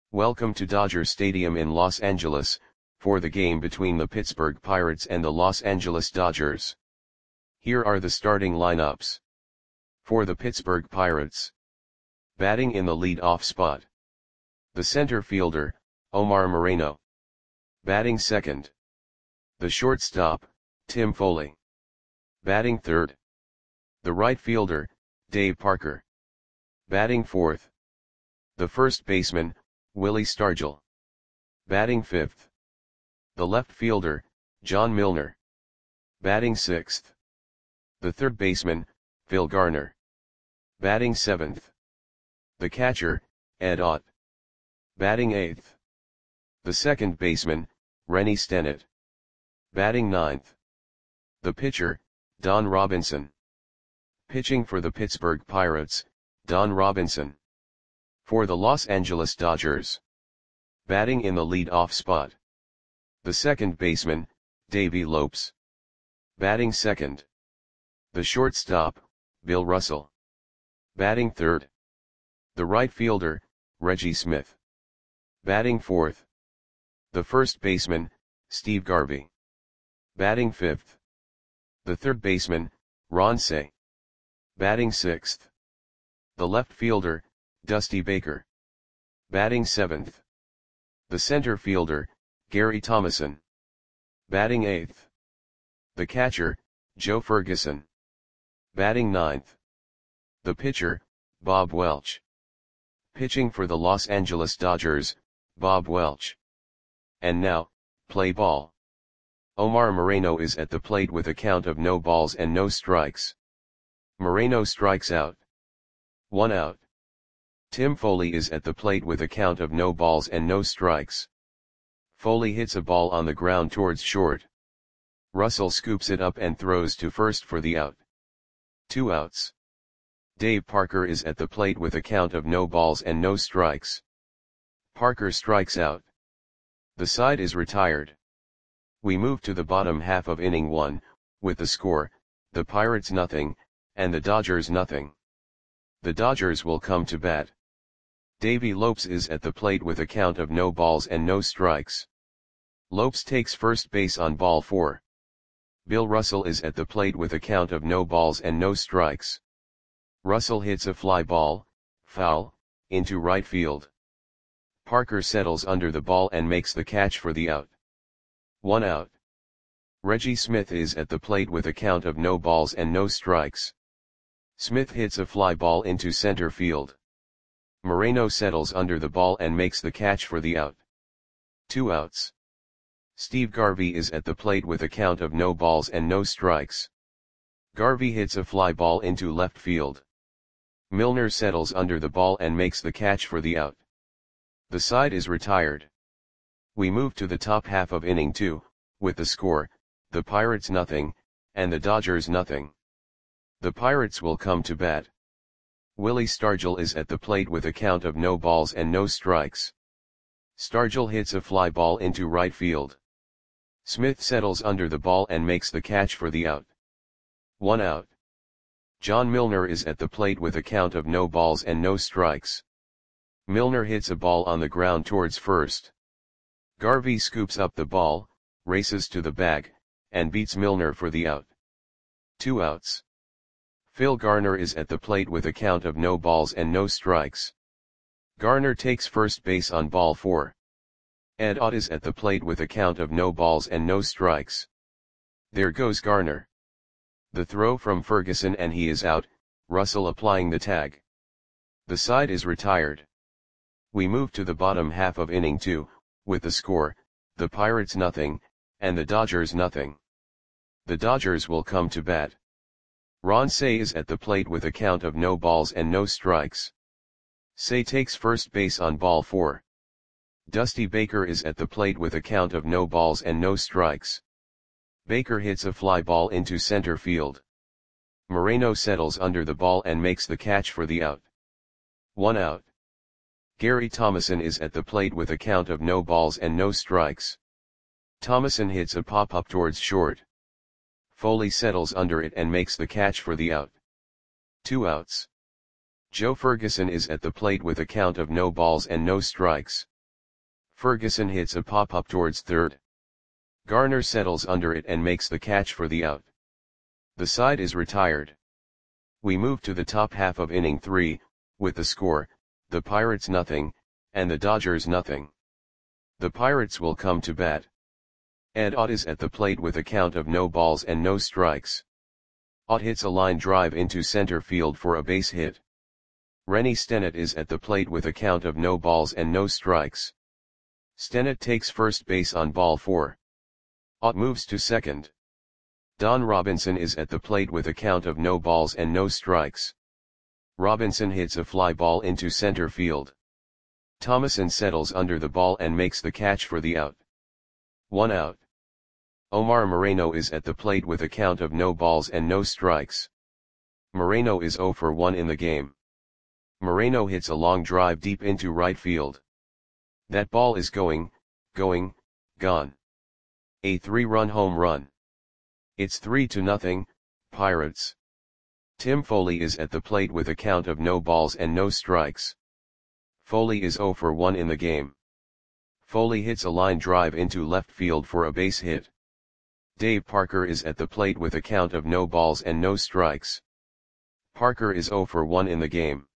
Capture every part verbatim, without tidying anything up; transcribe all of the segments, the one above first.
Welcome to Dodger Stadium in Los Angeles, for the game between the Pittsburgh Pirates and the Los Angeles Dodgers. Here are the starting lineups. For the Pittsburgh Pirates. Batting in the lead-off spot. The center fielder, Omar Moreno. Batting second. The shortstop, Tim Foley. Batting third. The right fielder, Dave Parker. Batting fourth. The first baseman, Willie Stargell. Batting fifth. The left fielder, John Milner. Batting sixth. The third baseman, Phil Garner. Batting seventh. The catcher, Ed Ott. Batting eighth. The second baseman, Rennie Stennett. Batting ninth. The pitcher, Don Robinson. Pitching for the Pittsburgh Pirates, Don Robinson. For the Los Angeles Dodgers. Batting in the lead-off spot. The second baseman, Davey Lopes. Batting second. The shortstop, Bill Russell. Batting third. The right fielder, Reggie Smith. Batting fourth. The first baseman, Steve Garvey. Batting fifth. The third baseman, Ron Cey. Batting sixth. The left fielder, Dusty Baker. Batting seventh. The center fielder, Gary Thomasson. Batting eighth. The catcher, Joe Ferguson. Batting ninth. The pitcher, Bob Welch. Pitching for the Los Angeles Dodgers, Bob Welch. And now, play ball. Omar Moreno is at the plate with a count of no balls and no strikes. Moreno strikes out. One out. Tim Foley is at the plate with a count of no balls and no strikes. Foley hits a ball on the ground towards short. Russell scoops it up and throws to first for the out. Two outs. Dave Parker is at the plate with a count of no balls and no strikes. Parker strikes out. The side is retired. We move to the bottom half of inning one, with the score, the Pirates nothing, and the Dodgers nothing. The Dodgers will come to bat. Davey Lopes is at the plate with a count of no balls and no strikes. Lopes takes first base on ball four. Bill Russell is at the plate with a count of no balls and no strikes. Russell hits a fly ball, foul, into right field. Parker settles under the ball and makes the catch for the out. One out. Reggie Smith is at the plate with a count of no balls and no strikes. Smith hits a fly ball into center field. Moreno settles under the ball and makes the catch for the out. Two outs. Steve Garvey is at the plate with a count of no balls and no strikes. Garvey hits a fly ball into left field. Milner settles under the ball and makes the catch for the out. The side is retired. We move to the top half of inning two, with the score, the Pirates nothing, and the Dodgers nothing. The Pirates will come to bat. Willie Stargell is at the plate with a count of no balls and no strikes. Stargell hits a fly ball into right field. Smith settles under the ball and makes the catch for the out. One out. John Milner is at the plate with a count of no balls and no strikes. Milner hits a ball on the ground towards first. Garvey scoops up the ball, races to the bag, and beats Milner for the out. Two outs. Phil Garner is at the plate with a count of no balls and no strikes. Garner takes first base on ball four. Ed Ott is at the plate with a count of no balls and no strikes. There goes Garner. The throw from Ferguson and he is out, Russell applying the tag. The side is retired. We move to the bottom half of inning two, with the score, the Pirates nothing, and the Dodgers nothing. The Dodgers will come to bat. Ron Cey is at the plate with a count of no balls and no strikes. Cey takes first base on ball four. Dusty Baker is at the plate with a count of no balls and no strikes. Baker hits a fly ball into center field. Moreno settles under the ball and makes the catch for the out. One out. Gary Thomasson is at the plate with a count of no balls and no strikes. Thomasson hits a pop-up towards short. Foley settles under it and makes the catch for the out. Two outs. Joe Ferguson is at the plate with a count of no balls and no strikes. Ferguson hits a pop-up towards third. Garner settles under it and makes the catch for the out. The side is retired. We move to the top half of inning three, with the score, the Pirates nothing, and the Dodgers nothing. The Pirates will come to bat. Ed Ott is at the plate with a count of no balls and no strikes. Ott hits a line drive into center field for a base hit. Rennie Stennett is at the plate with a count of no balls and no strikes. Stennett takes first base on ball four. Ott moves to second. Don Robinson is at the plate with a count of no balls and no strikes. Robinson hits a fly ball into center field. Thomason settles under the ball and makes the catch for the out. One out. Omar Moreno is at the plate with a count of no balls and no strikes. Moreno is zero for one in the game. Moreno hits a long drive deep into right field. That ball is going, going, gone. A three-run home run. It's three to nothing, Pirates. Tim Foley is at the plate with a count of no balls and no strikes. Foley is zero for one in the game. Foley hits a line drive into left field for a base hit. Dave Parker is at the plate with a count of no balls and no strikes. Parker is zero for one in the game.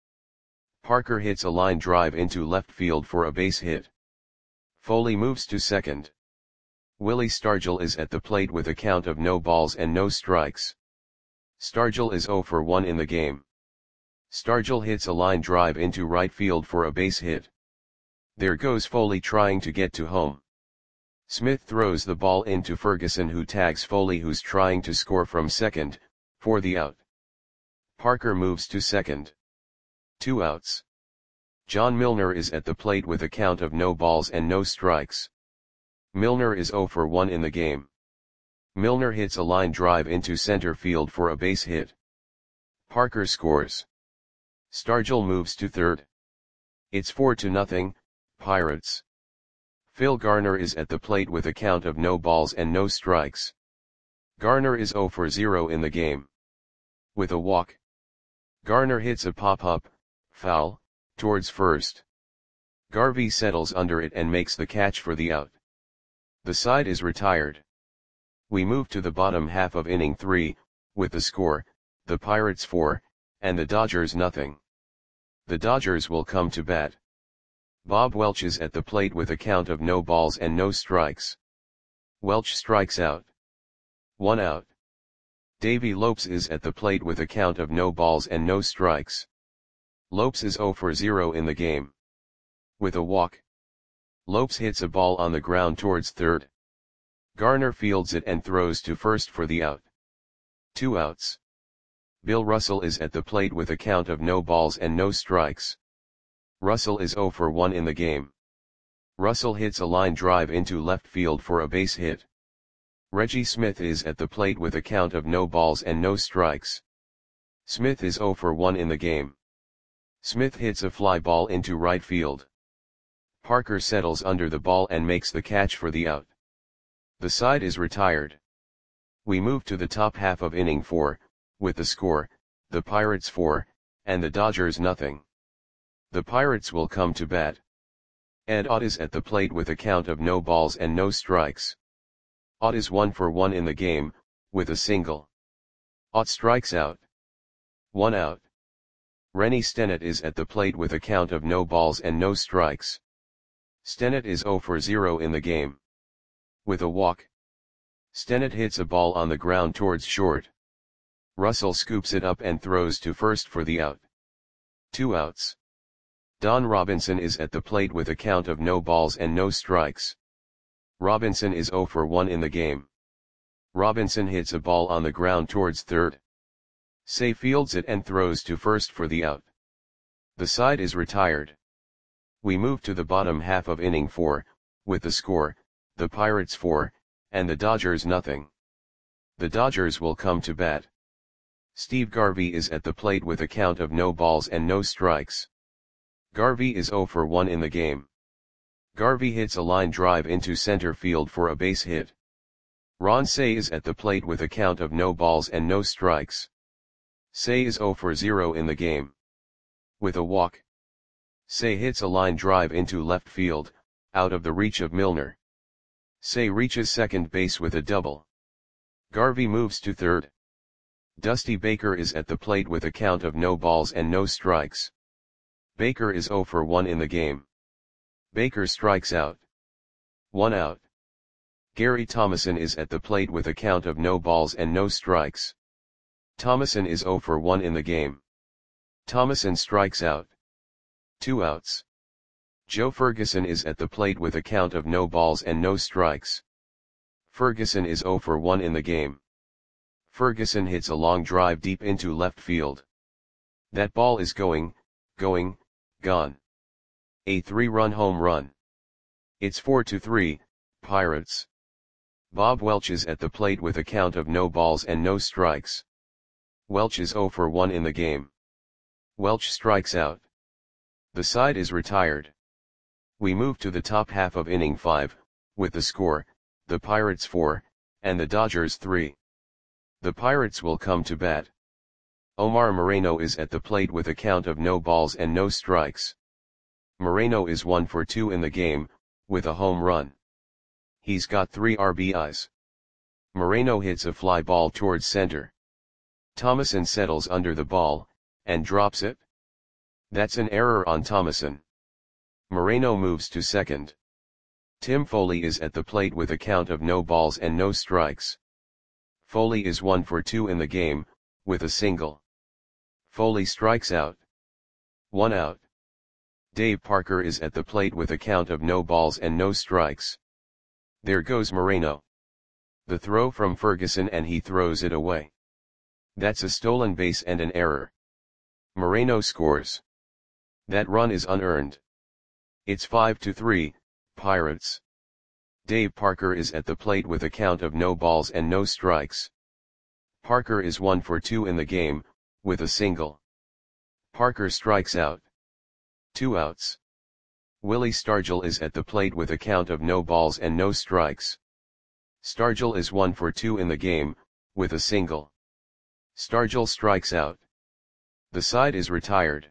Parker hits a line drive into left field for a base hit. Foley moves to second. Willie Stargell is at the plate with a count of no balls and no strikes. Stargell is zero for one in the game. Stargell hits a line drive into right field for a base hit. There goes Foley trying to get to home. Smith throws the ball into Ferguson, who tags Foley, who's trying to score from second, for the out. Parker moves to second. Two outs. John Milner is at the plate with a count of no balls and no strikes. Milner is zero for one in the game. Milner hits a line drive into center field for a base hit. Parker scores. Stargell moves to third. It's four to nothing, Pirates. Phil Garner is at the plate with a count of no balls and no strikes. Garner is zero for zero in the game. With a walk. Garner hits a pop-up, foul, towards first. Garvey settles under it and makes the catch for the out. The side is retired. We move to the bottom half of inning three, with the score, the Pirates four, and the Dodgers nothing. The Dodgers will come to bat. Bob Welch is at the plate with a count of no balls and no strikes. Welch strikes out. One out. Davey Lopes is at the plate with a count of no balls and no strikes. Lopes is zero for zero in the game. With a walk. Lopes hits a ball on the ground towards third. Garner fields it and throws to first for the out. Two outs. Bill Russell is at the plate with a count of no balls and no strikes. Russell is zero for one in the game. Russell hits a line drive into left field for a base hit. Reggie Smith is at the plate with a count of no balls and no strikes. Smith is zero for one in the game. Smith hits a fly ball into right field. Parker settles under the ball and makes the catch for the out. The side is retired. We move to the top half of inning four, with the score, the Pirates four, and the Dodgers nothing. The Pirates will come to bat. Ed Ott is at the plate with a count of no balls and no strikes. Ott is one for one in the game, with a single. Ott strikes out. One out. Rennie Stennett is at the plate with a count of no balls and no strikes. Stennett is zero for zero in the game. With a walk. Stennett hits a ball on the ground towards short. Russell scoops it up and throws to first for the out. Two outs. Don Robinson is at the plate with a count of no balls and no strikes. Robinson is zero for one in the game. Robinson hits a ball on the ground towards third. Say fields it and throws to first for the out. The side is retired. We move to the bottom half of inning four, with the score, the Pirates four, and the Dodgers nothing. The Dodgers will come to bat. Steve Garvey is at the plate with a count of no balls and no strikes. Garvey is zero for one in the game. Garvey hits a line drive into center field for a base hit. Ron Cey is at the plate with a count of no balls and no strikes. Cey is zero for zero in the game. With a walk. Cey hits a line drive into left field, out of the reach of Milner. Say reaches second base with a double. Garvey moves to third. Dusty Baker is at the plate with a count of no balls and no strikes. Baker is zero for one in the game. Baker strikes out. One out. Gary Thomason is at the plate with a count of no balls and no strikes. Thomason is zero for one in the game. Thomason strikes out. Two outs. Joe Ferguson is at the plate with a count of no balls and no strikes. Ferguson is zero for one in the game. Ferguson hits a long drive deep into left field. That ball is going, going, gone. A three-run home run. It's four to three, Pirates. Bob Welch is at the plate with a count of no balls and no strikes. Welch is zero for one in the game. Welch strikes out. The side is retired. We move to the top half of inning five, with the score, the Pirates four, and the Dodgers three. The Pirates will come to bat. Omar Moreno is at the plate with a count of no balls and no strikes. Moreno is one for two in the game, with a home run. He's got three R B Is. Moreno hits a fly ball towards center. Thomason settles under the ball, and drops it. That's an error on Thomason. Moreno moves to second. Tim Foley is at the plate with a count of no balls and no strikes. Foley is one for two in the game, with a single. Foley strikes out. One out. Dave Parker is at the plate with a count of no balls and no strikes. There goes Moreno. The throw from Ferguson and he throws it away. That's a stolen base and an error. Moreno scores. That run is unearned. It's five to three, Pirates. Dave Parker is at the plate with a count of no balls and no strikes. Parker is one for two in the game, with a single. Parker strikes out. Two outs. Willie Stargell is at the plate with a count of no balls and no strikes. Stargell is one for two in the game, with a single. Stargell strikes out. The side is retired.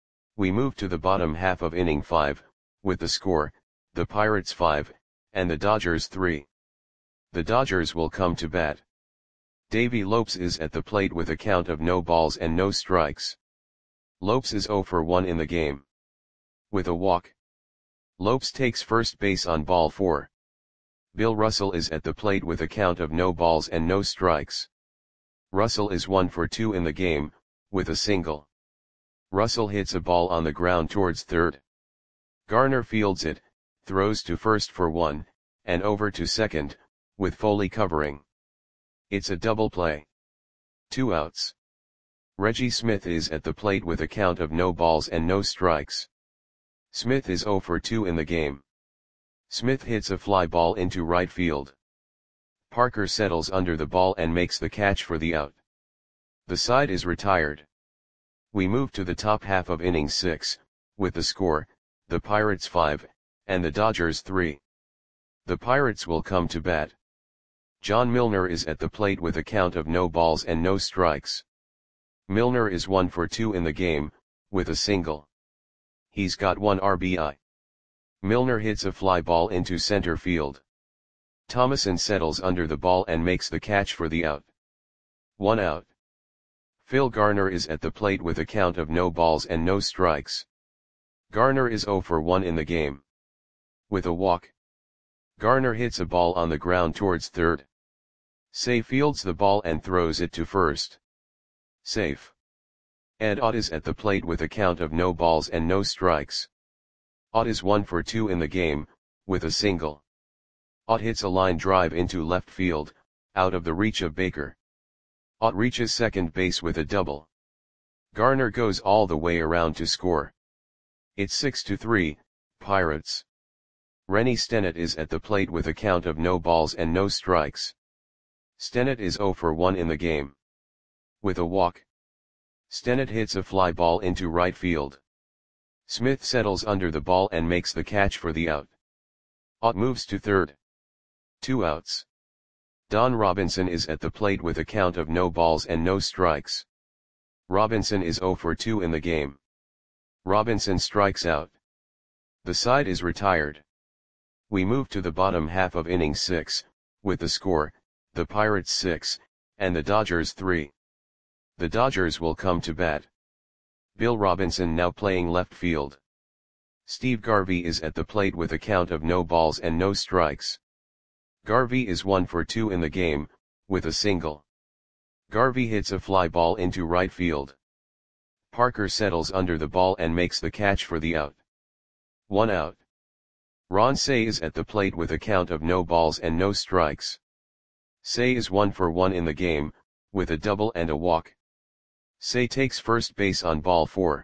We move to the bottom half of inning five, with the score, the Pirates five, and the Dodgers three. The Dodgers will come to bat. Davey Lopes is at the plate with a count of no balls and no strikes. Lopes is zero for one in the game. With a walk. Lopes takes first base on ball four. Bill Russell is at the plate with a count of no balls and no strikes. Russell is one for two in the game, with a single. Russell hits a ball on the ground towards third. Garner fields it, throws to first for one, and over to second, with Foley covering. It's a double play. Two outs. Reggie Smith is at the plate with a count of no balls and no strikes. Smith is zero for two in the game. Smith hits a fly ball into right field. Parker settles under the ball and makes the catch for the out. The side is retired. We move to the top half of inning six, with the score, the Pirates five, and the Dodgers three. The Pirates will come to bat. John Milner is at the plate with a count of no balls and no strikes. Milner is one for two in the game, with a single. He's got one R B I. Milner hits a fly ball into center field. Thomason settles under the ball and makes the catch for the out. One out. Phil Garner is at the plate with a count of no balls and no strikes. Garner is zero for one in the game. With a walk. Garner hits a ball on the ground towards third. Say fields the ball and throws it to first. Safe. Ed Ott is at the plate with a count of no balls and no strikes. Ott is one for two in the game, with a single. Ott hits a line drive into left field, out of the reach of Baker. Ott reaches second base with a double. Garner goes all the way around to score. It's six to three, Pirates. Rennie Stennett is at the plate with a count of no balls and no strikes. Stennett is zero for one in the game. With a walk. Stennett hits a fly ball into right field. Smith settles under the ball and makes the catch for the out. Ott moves to third. Two outs. Don Robinson is at the plate with a count of no balls and no strikes. Robinson is zero for two in the game. Robinson strikes out. The side is retired. We move to the bottom half of inning six, with the score, the Pirates six, and the Dodgers three. The Dodgers will come to bat. Bill Robinson now playing left field. Steve Garvey is at the plate with a count of no balls and no strikes. Garvey is one for two in the game, with a single. Garvey hits a fly ball into right field. Parker settles under the ball and makes the catch for the out. One out. Ron Cey is at the plate with a count of no balls and no strikes. Cey is one for one in the game, with a double and a walk. Cey takes first base on ball four.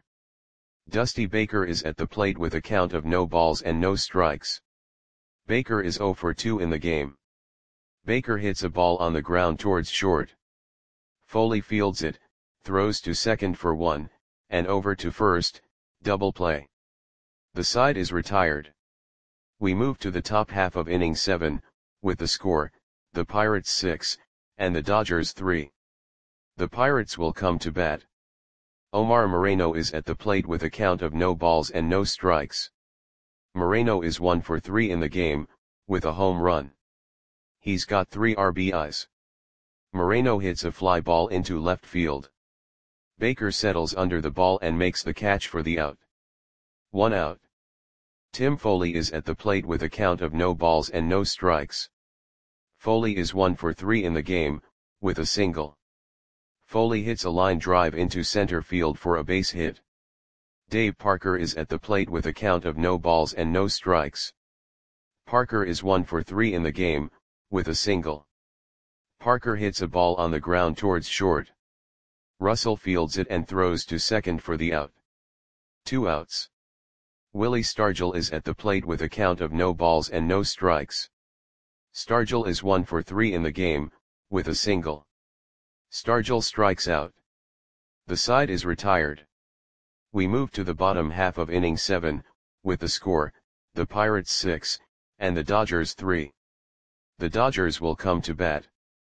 Dusty Baker is at the plate with a count of no balls and no strikes. Baker is zero for two in the game. Baker hits a ball on the ground towards short. Foley fields it, throws to second for one, and over to first, double play. The side is retired. We move to the top half of inning seven, with the score, the Pirates six, and the Dodgers three. The Pirates will come to bat. Omar Moreno is at the plate with a count of no balls and no strikes. Moreno is one for three in the game, with a home run. He's got three R B Is. Moreno hits a fly ball into left field. Baker settles under the ball and makes the catch for the out. One out. Tim Foley is at the plate with a count of no balls and no strikes. Foley is one for three in the game, with a single. Foley hits a line drive into center field for a base hit. Dave Parker is at the plate with a count of no balls and no strikes. Parker is one for three in the game, with a single. Parker hits a ball on the ground towards short. Russell fields it and throws to second for the out. Two outs. Willie Stargell is at the plate with a count of no balls and no strikes. Stargell is one for three in the game, with a single. Stargell strikes out. The side is retired. We move to the bottom half of inning seven, with the score, the Pirates six, and the Dodgers three. The Dodgers will come to bat.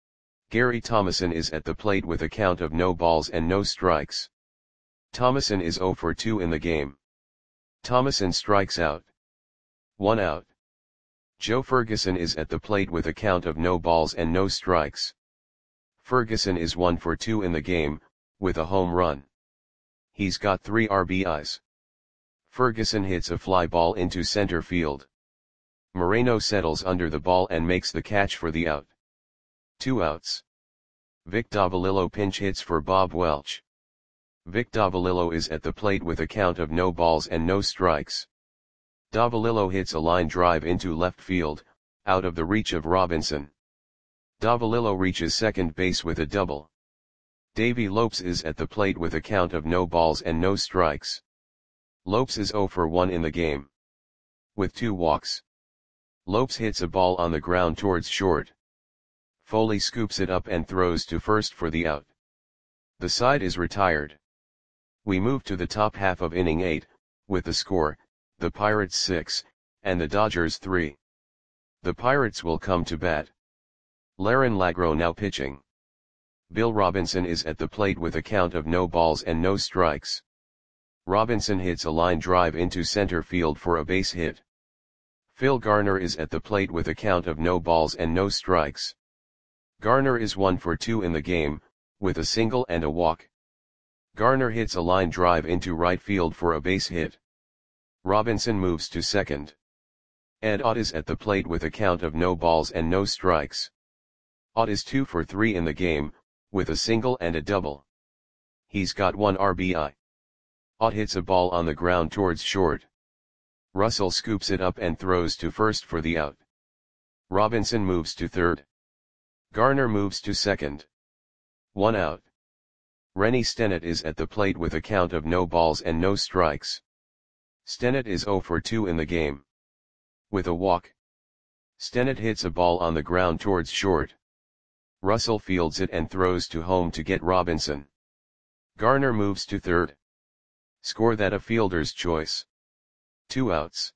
Gary Thomasson is at the plate with a count of no balls and no strikes. Thomasson is zero for two in the game. Thomasson strikes out. One out. Joe Ferguson is at the plate with a count of no balls and no strikes. Ferguson is one for two in the game, with a home run. He's got three R B Is. Ferguson hits a fly ball into center field. Moreno settles under the ball and makes the catch for the out. Two outs. Vic Davalillo pinch hits for Bob Welch. Vic Davalillo is at the plate with a count of no balls and no strikes. Davalillo hits a line drive into left field, out of the reach of Robinson. Davalillo reaches second base with a double. Davey Lopes is at the plate with a count of no balls and no strikes. Lopes is zero for one in the game. With two walks. Lopes hits a ball on the ground towards short. Foley scoops it up and throws to first for the out. The side is retired. We move to the top half of inning eight, with the score, the Pirates six, and the Dodgers three. The Pirates will come to bat. Laren Lagro now pitching. Bill Robinson is at the plate with a count of no balls and no strikes. Robinson hits a line drive into center field for a base hit. Phil Garner is at the plate with a count of no balls and no strikes. Garner is one for two in the game, with a single and a walk. Garner hits a line drive into right field for a base hit. Robinson moves to second. Ed Ott is at the plate with a count of no balls and no strikes. Ott is two for three in the game, with a single and a double. He's got one R B I. Ott hits a ball on the ground towards short. Russell scoops it up and throws to first for the out. Robinson moves to third. Garner moves to second. One out. Rennie Stennett is at the plate with a count of no balls and no strikes. Stennett is zero for two in the game. With a walk. Stennett hits a ball on the ground towards short. Russell fields it and throws to home to get Robinson. Garner moves to third. Score that a fielder's choice. Two outs.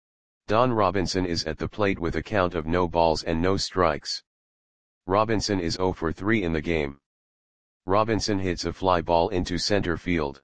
Don Robinson is at the plate with a count of no balls and no strikes. Robinson is zero for three in the game. Robinson hits a fly ball into center field.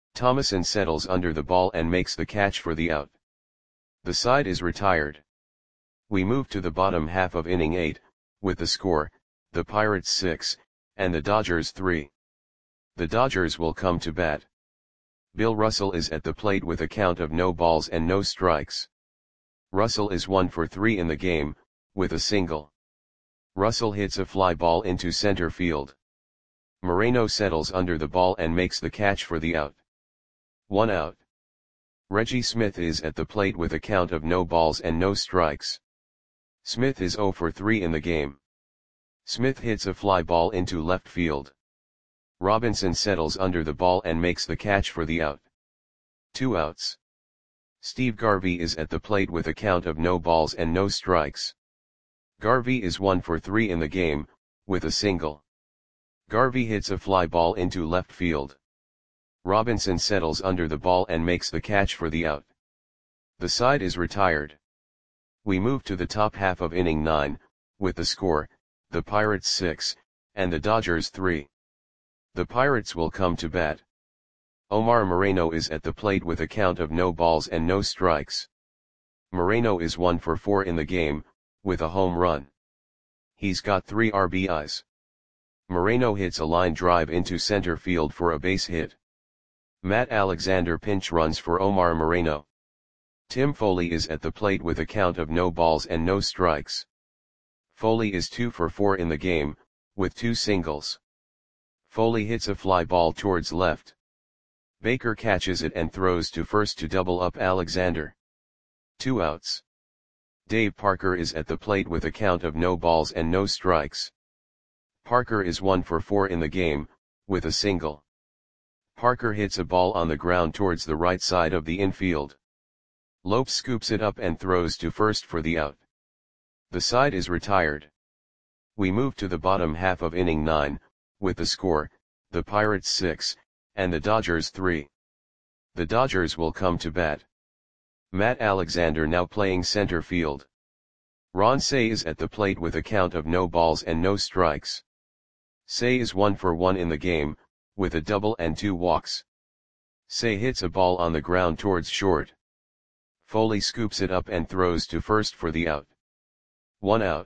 Thomasson settles under the ball and makes the catch for the out. The side is retired. We move to the bottom half of inning eight, with the score, the Pirates six, and the Dodgers three. The Dodgers will come to bat. Bill Russell is at the plate with a count of no balls and no strikes. Russell is one for three in the game, with a single. Russell hits a fly ball into center field. Moreno settles under the ball and makes the catch for the out. One out. Reggie Smith is at the plate with a count of no balls and no strikes. Smith is zero for three in the game. Smith hits a fly ball into left field. Robinson settles under the ball and makes the catch for the out. Two outs. Steve Garvey is at the plate with a count of no balls and no strikes. Garvey is one for three in the game, with a single. Garvey hits a fly ball into left field. Robinson settles under the ball and makes the catch for the out. The side is retired. We move to the top half of inning nine, with the score, the Pirates six, and the Dodgers three. The Pirates will come to bat. Omar Moreno is at the plate with a count of no balls and no strikes. Moreno is one for four in the game, with a home run. He's got three R B Is. Moreno hits a line drive into center field for a base hit. Matt Alexander pinch runs for Omar Moreno. Tim Foley is at the plate with a count of no balls and no strikes. Foley is two for four in the game, with two singles. Foley hits a fly ball towards left. Baker catches it and throws to first to double up Alexander. Two outs. Dave Parker is at the plate with a count of no balls and no strikes. Parker is one for four in the game, with a single. Parker hits a ball on the ground towards the right side of the infield. Lopes scoops it up and throws to first for the out. The side is retired. We move to the bottom half of inning nine, with the score, the Pirates six, and the Dodgers three. The Dodgers will come to bat. Matt Alexander now playing center field. Ron Cey is at the plate with a count of no balls and no strikes. Cey is one for one in the game, with a double and two walks. Cey hits a ball on the ground towards short. Foley scoops it up and throws to first for the out. One out.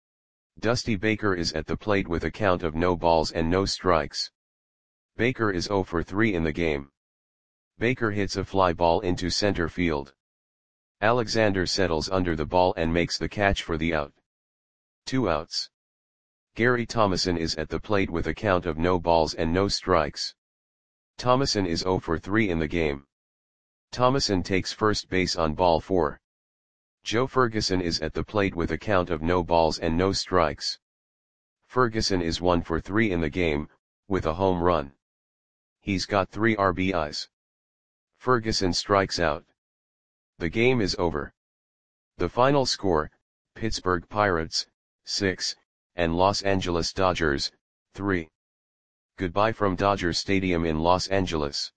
Dusty Baker is at the plate with a count of no balls and no strikes. Baker is zero for three in the game. Baker hits a fly ball into center field. Alexander settles under the ball and makes the catch for the out. Two outs. Gary Thomason is at the plate with a count of no balls and no strikes. Thomason is zero for three in the game. Thomason takes first base on ball four. Joe Ferguson is at the plate with a count of no balls and no strikes. Ferguson is one for three in the game, with a home run. He's got three R B Is. Ferguson strikes out. The game is over. The final score, Pittsburgh Pirates, six, and Los Angeles Dodgers, three. Goodbye from Dodger Stadium in Los Angeles.